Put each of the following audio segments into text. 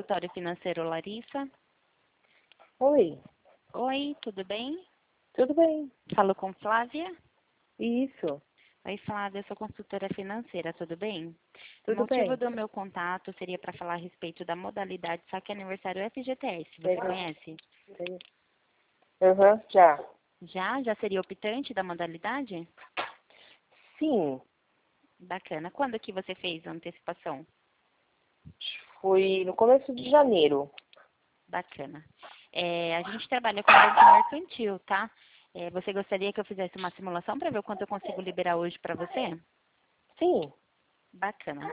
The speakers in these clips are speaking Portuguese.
consultório financeiro Larissa. Oi, Oi, tudo bem? tudo bem? Falo com Flávia. Isso, Oi, Flávia, eu sou consultora financeira, tudo bem? O tudo motivo bem. do meu contato seria para falar a respeito da modalidade Saque Aniversário FGTS. Você conhece? Aham, já. Já seria optante da modalidade? Sim, Bacana. Quando que você fez a antecipação? foi no começo de janeiro. Bacana. A gente trabalha com banco mercantil, tá? Você gostaria que eu fizesse uma simulação para ver o quanto eu consigo liberar hoje para você? Sim, Bacana.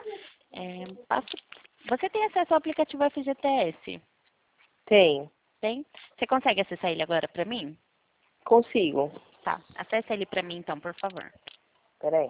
Você tem acesso ao aplicativo FGTS? tem, Tem? Você consegue acessar ele agora para mim? consigo. Tá. Acesse ele para mim então, por favor. Peraí.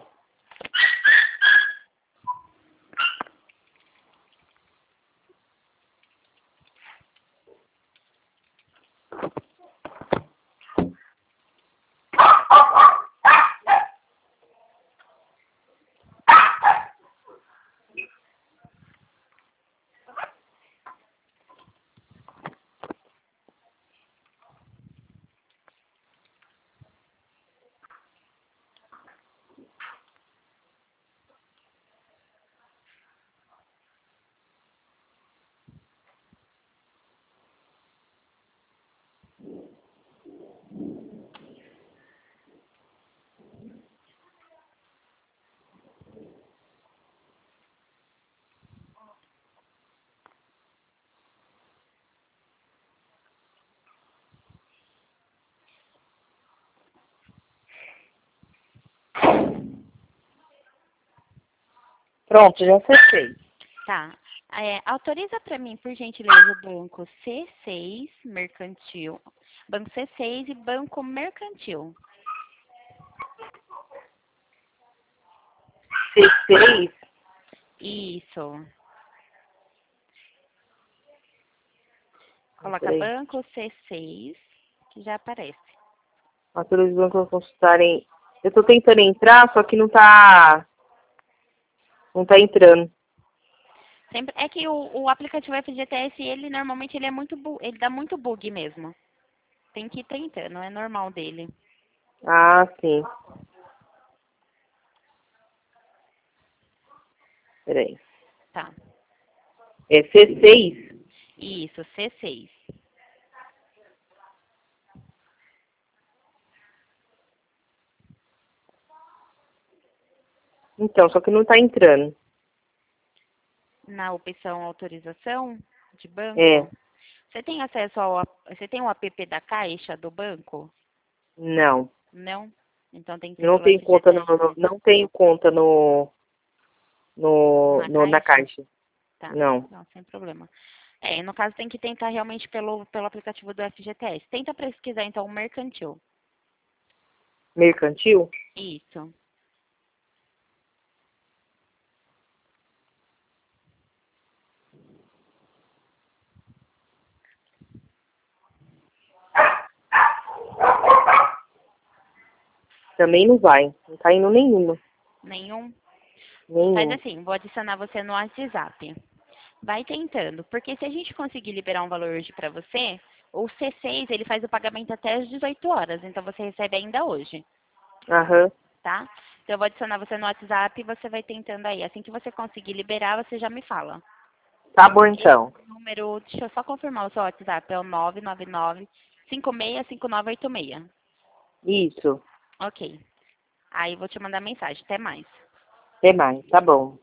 Pronto, já acessei. Tá. Autoriza para mim, por gentileza, o banco C6 Mercantil. Banco C6 e Banco Mercantil. C6, Isso. Coloca peraí. Banco C6, que já aparece. Fatores de banco consultarem. Eu tô tentando entrar, só que não tá entrando. Sempre, é que o aplicativo FGTS, ele normalmente ele é ele dá muito bug mesmo. Tem que ir tentando, é normal dele. Ah, sim. Peraí. Tá. É C6? Isso, C6. Então, só que não tá entrando. Na opção autorização de É, banco, você tem o app da Caixa do banco? não. Não? Então tem que ser Eu não pelo tenho conta FGTS. não tenho conta Na na Caixa? Caixa. Tá. Não. Não, sem problema. No caso tem que tentar realmente pelo aplicativo do FGTS. Tenta pesquisar então o mercantil. Mercantil? Isso. Também não vai. Não tá indo nenhuma. Nenhum? Faz Nenhum. assim, vou adicionar você no WhatsApp. Vai tentando, porque se a gente conseguir liberar um valor hoje para você, o C6 ele faz o pagamento até às 18 horas, então você recebe ainda hoje, Aham. tá? Então eu vou adicionar você no WhatsApp e você vai tentando aí. Assim que você conseguir liberar, você já me fala. Tá bom Esse então. número, deixa eu só confirmar o seu WhatsApp, é o 999 565986. Isso. Ok. Aí vou te mandar mensagem. Até mais. Até mais. Tá bom.